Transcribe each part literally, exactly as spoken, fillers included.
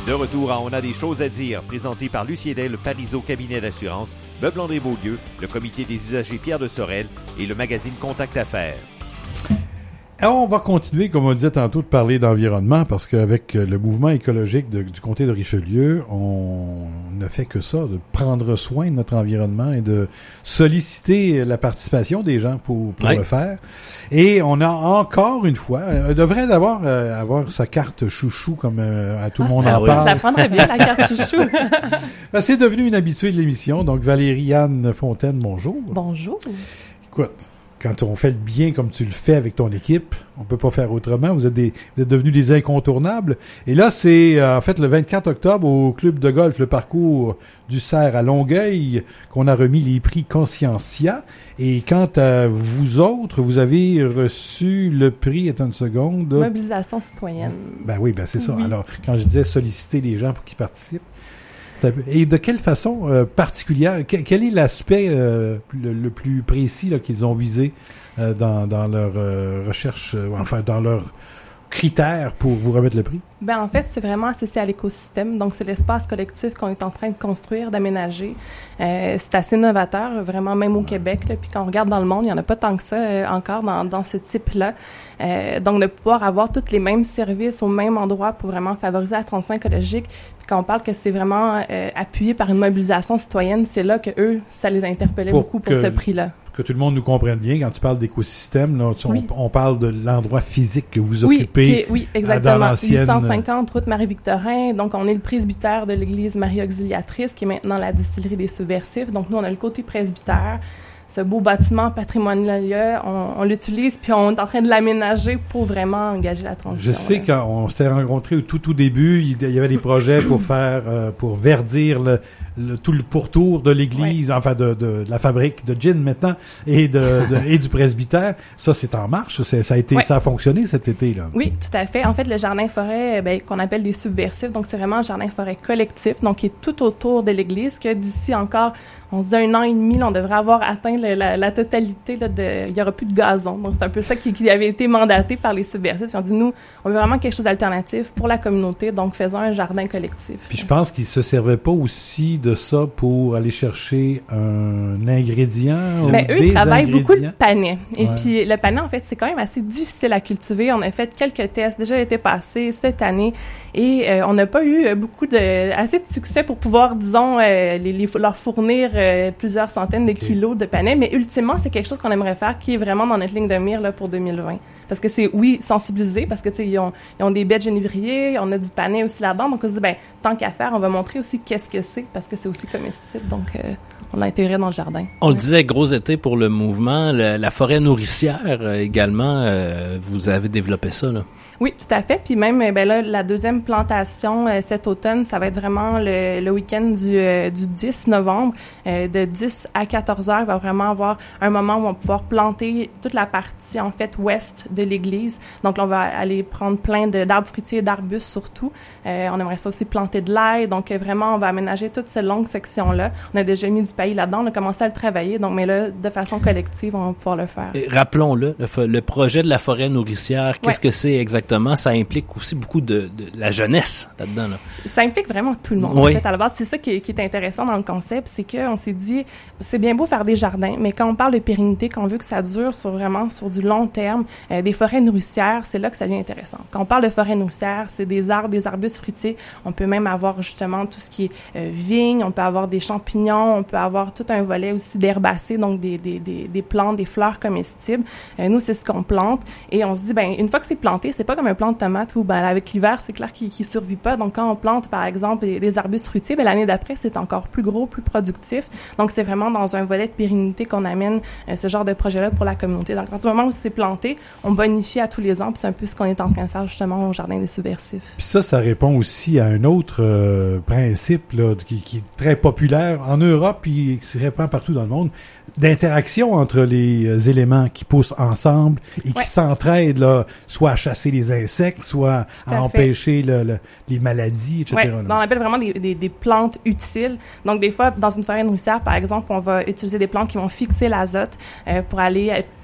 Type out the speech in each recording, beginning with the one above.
De retour à On a des choses à dire, présenté par Lucien Del, Parizeau Cabinet d'assurance, Meubles André Beaulieu, le Comité des usagers Pierre de Sorel et le magazine Contact Affaires. Alors, on va continuer, comme on disait tantôt, de parler d'environnement parce qu'avec le mouvement écologique de, du comté de Richelieu, on ne fait que ça, de prendre soin de notre environnement et de solliciter la participation des gens pour, pour oui. le faire. Et on a encore une fois, on devrait d'abord euh, avoir sa carte chouchou comme euh, à tout ah, le monde en oui. parle. Ça prendrait bien la carte chouchou. Ben, c'est devenu une habituée de l'émission. Donc Valérie-Anne Fontaine, bonjour. Bonjour. Écoute, quand on fait le bien comme tu le fais avec ton équipe, on peut pas faire autrement. Vous êtes des, vous êtes devenus des incontournables. Et là, c'est euh, en fait le vingt-quatre octobre au club de golf Le Parcours du Cerf à Longueuil qu'on a remis les prix Conscientia. Et quant à vous autres, vous avez reçu le prix, attends une seconde. Mobilisation citoyenne. Ben oui, ben c'est ça. Oui. Alors, quand je disais solliciter les gens pour qu'ils participent, et de quelle façon euh, particulière, quel, quel est l'aspect euh, le, le plus précis là, qu'ils ont visé euh, dans, dans leur euh, recherche, euh, enfin dans leurs critères pour vous remettre le prix? Ben en fait, c'est vraiment associé à l'écosystème. Donc, c'est l'espace collectif qu'on est en train de construire, d'aménager. Euh, c'est assez novateur, vraiment, même au Québec. Là. Puis quand on regarde dans le monde, il n'y en a pas tant que ça euh, encore dans, dans ce type-là. Euh, donc, de pouvoir avoir tous les mêmes services au même endroit pour vraiment favoriser la transition écologique. Puis quand on parle que c'est vraiment euh, appuyé par une mobilisation citoyenne, c'est là que eux, ça les interpellait pour beaucoup que, pour ce prix-là. Pour que tout le monde nous comprenne bien, quand tu parles d'écosystème, là, tu, oui. on, on parle de l'endroit physique que vous oui, occupez. Qui est, oui, exactement. Dans l'ancienne... huit cent cinquante route Marie-Victorin. Donc, on est le presbytère de l'église Marie-Auxiliatrice, qui est maintenant la distillerie des Subversifs. Donc, nous, on a le côté presbytère. Ce beau bâtiment patrimonial, on, on l'utilise, puis on est en train de l'aménager pour vraiment engager la transition. Je sais, là. Quand on s'était rencontrés au tout, tout début, il y avait des projets pour faire, euh, pour verdir le, le, tout le pourtour de l'église, ouais. enfin de, de, de la fabrique de gin maintenant, et de, de et du presbytère. Ça, c'est en marche. C'est, ça a été, ouais. ça a fonctionné cet été, là. Oui, tout à fait. En fait, le jardin-forêt, ben, qu'on appelle des subversifs, donc c'est vraiment un jardin-forêt collectif, donc qui est tout autour de l'église, que d'ici encore, on se dit un an et demi, là, on devrait avoir atteint le, la, la totalité, là, de, il y aura plus de gazon. Donc, c'est un peu ça qui, qui avait été mandaté par les subversifs. Ils ont dit, nous, on veut vraiment quelque chose d'alternatif pour la communauté, donc faisons un jardin collectif. Puis je pense qu'ils se servaient pas aussi de ça pour aller chercher un ingrédient ben, ou eux, des ils travaillent ingrédients. beaucoup le panais. Et ouais. puis, le panais, en fait, c'est quand même assez difficile à cultiver. On a fait quelques tests, déjà été passés cette année, et euh, on n'a pas eu euh, beaucoup de, assez de succès pour pouvoir, disons, euh, les, les, leur fournir euh, plusieurs centaines de okay. kilos de panais, mais ultimement, c'est quelque chose qu'on aimerait faire qui est vraiment dans notre ligne de mire là, pour deux mille vingt. Parce que c'est, oui, sensibiliser, parce que, tu sais, ils ont, ils ont des baies de génévrier, on a du panais aussi là-dedans, donc on se dit, ben tant qu'à faire, on va montrer aussi qu'est-ce que c'est, parce que c'est aussi comestible, donc euh, on l'a intégré dans le jardin. On ouais. le disait, gros été pour le mouvement, le, la forêt nourricière euh, également, euh, vous avez développé ça, là. Oui, tout à fait. Puis même, ben là, la deuxième plantation euh, cet automne, ça va être vraiment le, le week-end du, euh, du dix novembre. Euh, de dix à quatorze heures, il va vraiment avoir un moment où on va pouvoir planter toute la partie, en fait, ouest de l'église. Donc, là, on va aller prendre plein de, d'arbres fruitiers et d'arbustes surtout. Euh, on aimerait ça aussi planter de l'ail. Donc, euh, vraiment, on va aménager toute cette longue section-là. On a déjà mis du paillis là-dedans. On a commencé à le travailler. Donc, mais là, de façon collective, on va pouvoir le faire. Et rappelons-le, le, le projet de la forêt nourricière, qu'est-ce ouais. que c'est exactement? Ça implique aussi beaucoup de, de la jeunesse là-dedans. Là. Ça implique vraiment tout le monde. Oui. En fait, à la base, c'est ça qui est, qui est intéressant dans le concept, c'est qu'on s'est dit, c'est bien beau faire des jardins, mais quand on parle de pérennité, quand on veut que ça dure sur vraiment sur du long terme, euh, des forêts nourricières, c'est là que ça devient intéressant. Quand on parle de forêts nourricières, c'est des arbres, des arbustes fruitiers. On peut même avoir justement tout ce qui est euh, vigne, on peut avoir des champignons, on peut avoir tout un volet aussi d'herbacées, donc des, des, des, des plantes, des fleurs comestibles. Euh, nous, c'est ce qu'on plante et on se dit, ben une fois que c'est planté, c'est pas comme un plant de tomate où, ben, avec l'hiver, c'est clair qu'il ne survit pas. Donc, quand on plante, par exemple, des, des arbustes fruitiers, ben, l'année d'après, c'est encore plus gros, plus productif. Donc, c'est vraiment dans un volet de pérennité qu'on amène euh, ce genre de projet-là pour la communauté. Donc, à partir du moment où c'est planté, on bonifie à tous les ans. Puis, c'est un peu ce qu'on est en train de faire, justement, au Jardin des Subversifs. Puis ça, ça répond aussi à un autre euh, principe là, qui, qui est très populaire en Europe puis qui se répand partout dans le monde, d'interaction entre les euh, éléments qui poussent ensemble et qui ouais. s'entraident, là, soit à chasser les insectes, soit à, à empêcher le, le, les maladies, et cetera. Ouais, on appelle vraiment des, des, des plantes utiles. Donc, des fois, dans une forêt nourricière, par exemple, on va utiliser des plantes qui vont fixer l'azote euh, pour aller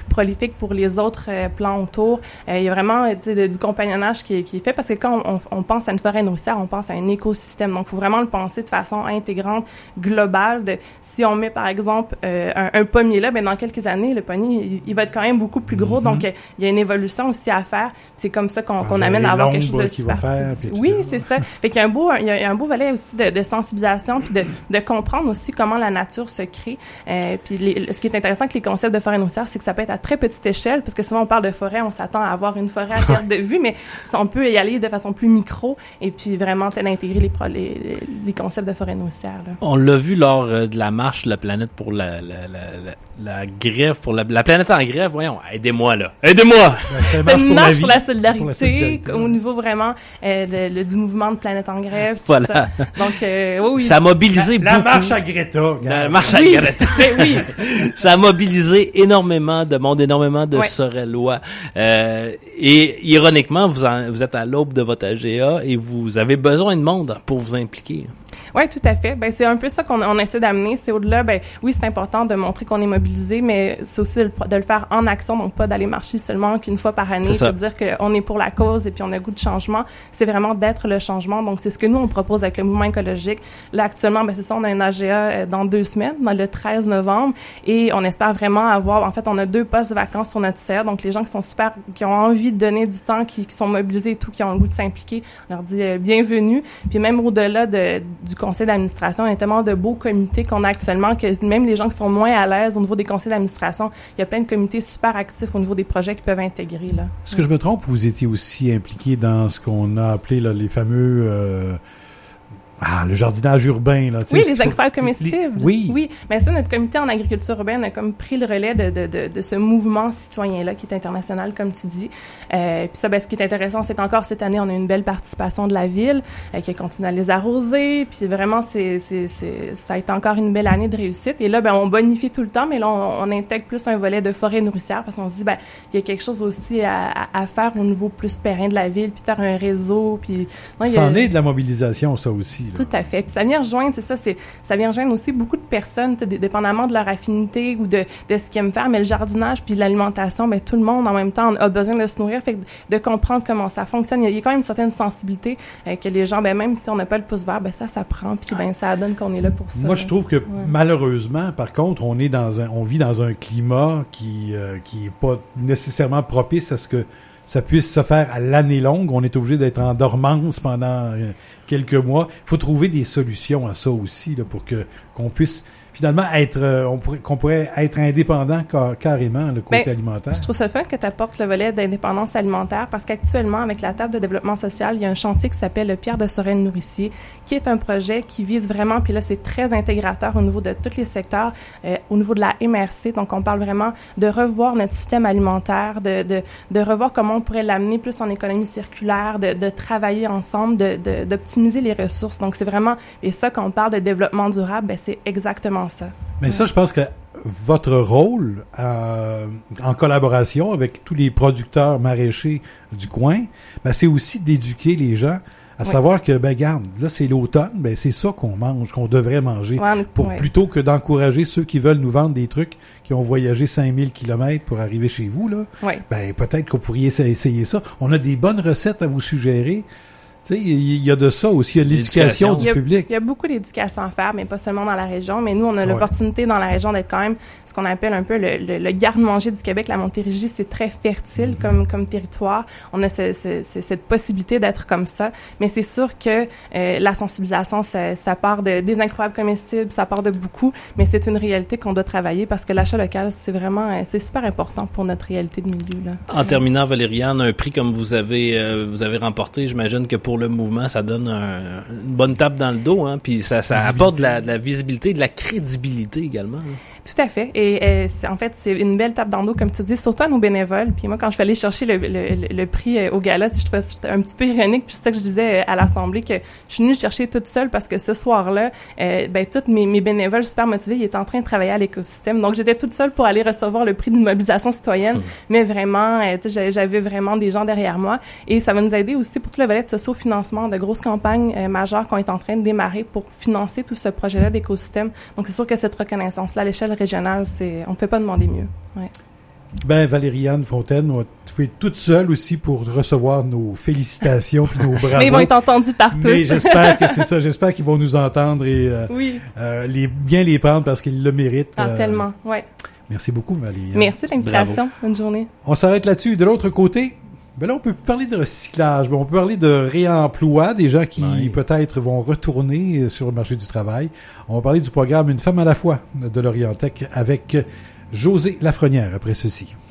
prolifique pour les autres euh, plants autour. Euh, il y a vraiment de, du compagnonnage qui est, qui est fait parce que quand on, on pense à une forêt nourricière, on pense à un écosystème. Donc, il faut vraiment le penser de façon intégrante, globale. De, si on met, par exemple, euh, un, un pommier là, ben dans quelques années, le pommier, il, il va être quand même beaucoup plus gros. Mm-hmm. Donc, euh, il y a une évolution aussi à faire. C'est comme ça qu'on, qu'on amène à avoir quelque chose de super. Faire, oui, c'est ça. Fait qu'il y a un beau, il y a un beau volet aussi de, de sensibilisation puis de, de comprendre aussi comment la nature se crée. Euh, puis les, ce qui est intéressant avec les concepts de forêt nourricière, c'est que ça peut être à très petite échelle, parce que souvent on parle de forêt, on s'attend à avoir une forêt à perte de vue, mais on peut y aller de façon plus micro et puis vraiment intégrer les, les, les concepts de forêt nourricière. Là. On l'a vu lors euh, de la marche La planète pour la, la, la, la, la grève, pour la, la planète en grève. Voyons, aidez-moi là, aidez-moi! C'est une marche, pour, marche la pour, la solidarité, pour la solidarité, au niveau vraiment euh, de, le, du mouvement de Planète en grève, tout voilà. ça. Donc, euh, oui, oui. Ça a mobilisé la, beaucoup. La marche à Greta. La marche à oui. Greta. oui. Ça a mobilisé énormément de monde, énormément de ouais. Sorellois. Euh, et ironiquement, vous, en, vous êtes à l'aube de votre A G A et vous avez besoin de monde pour vous impliquer. Oui, tout à fait. Ben, c'est un peu ça qu'on on essaie d'amener. C'est au-delà, ben, oui, c'est important de montrer qu'on est mobilisé, mais c'est aussi de le, de le faire en action, donc pas d'aller marcher seulement qu'une fois par année, pour dire qu'on est pour la cause et puis on a goût de changement. C'est vraiment d'être le changement. Donc, c'est ce que nous, on propose avec le mouvement écologique. Là, actuellement, ben, c'est ça, on a un A G A dans deux semaines, dans le treize novembre, et on espère vraiment avoir, en fait, on a deux postes vacants sur notre serre. Donc, les gens qui sont super, qui ont envie de donner du temps, qui, qui sont mobilisés et tout, qui ont le goût de s'impliquer, on leur dit euh, bienvenue. Puis même au-delà de, du conseil d'administration, il y a tellement de beaux comités qu'on a actuellement que même les gens qui sont moins à l'aise au niveau des conseils d'administration, il y a plein de comités super actifs au niveau des projets qu'ils peuvent intégrer. Là. Est-ce que je me trompe, vous étiez aussi impliqué dans ce qu'on a appelé là, les fameux... Euh Ah, le jardinage urbain, là. Oui, les incroyables comestibles. Les, oui. Oui. Mais ça, notre comité en agriculture urbaine a comme pris le relais de, de, de, de ce mouvement citoyen-là qui est international, comme tu dis. Euh, puis ça, ben, ce qui est intéressant, c'est qu'encore cette année, on a une belle participation de la ville euh, qui continue à les arroser. Puis vraiment, c'est, c'est, c'est, ça a été encore une belle année de réussite. Et là, ben, on bonifie tout le temps, mais là, on, on intègre plus un volet de forêt nourricière parce qu'on se dit, ben, il y a quelque chose aussi à, à, à faire au niveau plus périn de la ville, puis faire un réseau. Puis, non, ça en a... est de la mobilisation, ça aussi. Là. Tout à fait. Puis ça vient rejoindre, c'est ça, c'est, ça vient rejoindre aussi beaucoup de personnes, dépendamment de leur affinité ou de, de ce qu'ils aiment faire, mais le jardinage puis l'alimentation, ben tout le monde en même temps a besoin de se nourrir, fait que de comprendre comment ça fonctionne. Il y a, il y a quand même une certaine sensibilité euh, que les gens, ben même si on n'a pas le pouce vert, ben ça, ça prend, puis ben ça donne qu'on est là pour ça. Moi, je trouve que ouais. malheureusement, par contre, on est dans un, on vit dans un climat qui euh, qui est pas nécessairement propice à ce que ça puisse se faire à l'année longue. On est obligé d'être en dormance pendant euh, quelques mois. Il faut trouver des solutions à ça aussi là, pour que qu'on puisse finalement être, euh, on pourrait, qu'on pourrait être indépendant car, carrément le côté ben, alimentaire. Je trouve ça fun que tu apportes le volet d'indépendance alimentaire parce qu'actuellement, avec la table de développement social, il y a un chantier qui s'appelle le Pierre de Sorel Nourricier, qui est un projet qui vise vraiment, puis là, c'est très intégrateur au niveau de tous les secteurs, euh, au niveau de la M R C. Donc, on parle vraiment de revoir notre système alimentaire, de, de, de revoir comment on pourrait l'amener plus en économie circulaire, de, de travailler ensemble, de, de, d'optimiser les ressources. Donc, c'est vraiment, et ça, quand on parle de développement durable, ben, c'est exactement ça. Mais ça, je pense que votre rôle euh, en collaboration avec tous les producteurs maraîchers du coin, ben, c'est aussi d'éduquer les gens à oui. savoir que, ben, garde, là, c'est l'automne, ben, c'est ça qu'on mange, qu'on devrait manger, ouais, pour ouais. plutôt que d'encourager ceux qui veulent nous vendre des trucs qui ont voyagé cinq mille kilomètres pour arriver chez vous, là. Ouais. Ben, peut-être que vous pourriez essayer ça. On a des bonnes recettes à vous suggérer. Tu sais, il y a de ça aussi, il y a de l'éducation du il y a, public. Il y a beaucoup d'éducation à faire, mais pas seulement dans la région. Mais nous, on a ouais. l'opportunité dans la région d'être quand même ce qu'on appelle un peu le, le, le garde-manger du Québec. La Montérégie, c'est très fertile mm-hmm. comme, comme territoire. On a ce, ce, ce, cette possibilité d'être comme ça. Mais c'est sûr que euh, la sensibilisation, ça, ça part de, des incroyables comestibles, ça part de beaucoup. Mais c'est une réalité qu'on doit travailler parce que l'achat local, c'est vraiment, c'est super important pour notre réalité de milieu, là. En terminant, Valériane, un prix comme vous avez, euh, vous avez remporté, j'imagine que pour le mouvement, ça donne un, une bonne tape dans le dos, hein, puis ça, ça apporte de la, de la visibilité, de la crédibilité également. Hein. Tout à fait. Et euh, c'est, en fait, c'est une belle tape dans le dos, comme tu dis, surtout à nos bénévoles. Puis moi, quand je suis allée chercher le, le, le prix euh, au gala, je trouvais c'était un petit peu ironique. Puis c'est ça que je disais euh, à l'Assemblée, que je suis venue le chercher toute seule parce que ce soir-là, euh, ben tous mes, mes bénévoles super motivés, ils étaient en train de travailler à l'écosystème. Donc, j'étais toute seule pour aller recevoir le prix d'une mobilisation citoyenne. Mmh. Mais vraiment, euh, j'avais vraiment des gens derrière moi. Et ça va nous aider aussi pour tout le volet de socio-financement, de grosses campagnes euh, majeures qu'on est en train de démarrer pour financer tout ce projet-là d'écosystème. Donc, c'est sûr que cette reconnaissance-là à l'échelle régionale, c'est, on ne peut pas demander mieux. Ouais. Ben, Valérie-Anne Fontaine, on va être toute seule aussi pour recevoir nos félicitations puis nos bravos. Mais ils vont être entendus par tous. Mais j'espère que c'est ça. J'espère qu'ils vont nous entendre et euh, oui. euh, les, bien les prendre parce qu'ils le méritent. Ah, euh, tellement, ouais. Merci beaucoup, Valérie-Anne. Merci de l'invitation. Bravo. Bonne journée. On s'arrête là-dessus. De l'autre côté, ben là, on peut parler de recyclage. Ben, on peut parler de réemploi, des gens qui Oui. peut-être vont retourner sur le marché du travail. On va parler du programme Une femme à la fois de l'Orientec avec Josée Lafrenière après ceci.